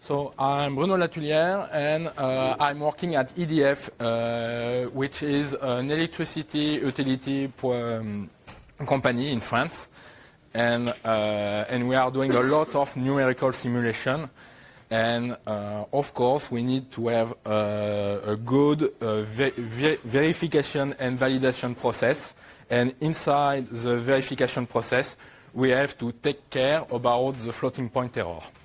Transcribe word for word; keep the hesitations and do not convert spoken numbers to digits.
So I'm Bruno Latullière, and uh, I'm working at E D F, uh, which is an electricity utility um, company in France, and uh, and we are doing a lot of numerical simulation, and uh, of course we need to have uh, a good uh, ver ver verification and validation process, and inside the verification process we have to take care about the floating point error.